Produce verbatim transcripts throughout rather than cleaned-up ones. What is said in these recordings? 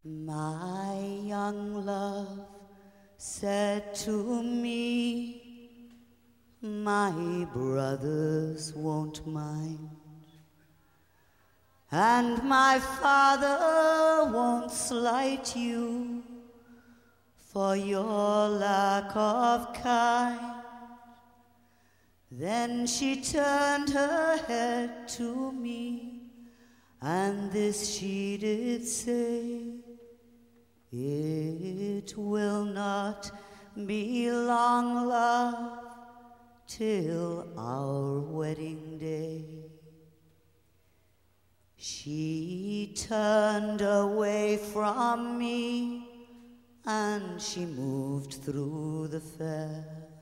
My young love said to me, my brothers won't mind, and my father won't slight you for your lack of kind. Then she turned her head to me, and this she did say, it will not be long, love, till our wedding day. She turned away from me, and she moved through the fair,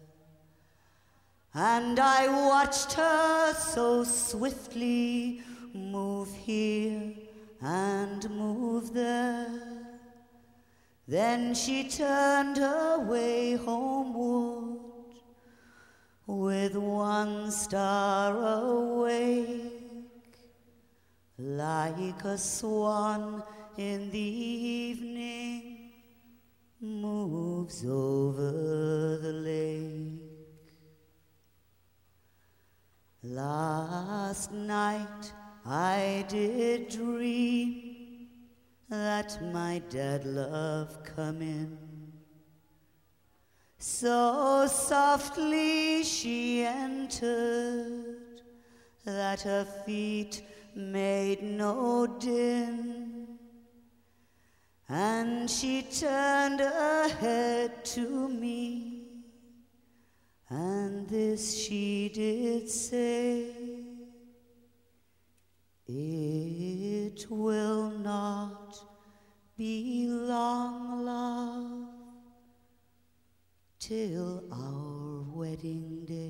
and I watched her so swiftly move here and move there. Then she turned her way homeward, with one star awake, like a swan in the evening moves over the lake. Last night I did dream that my dead love come in. So softly she entered that her feet made no din, and she turned her head to me, and this she did say, it will not be long, love, till our wedding day.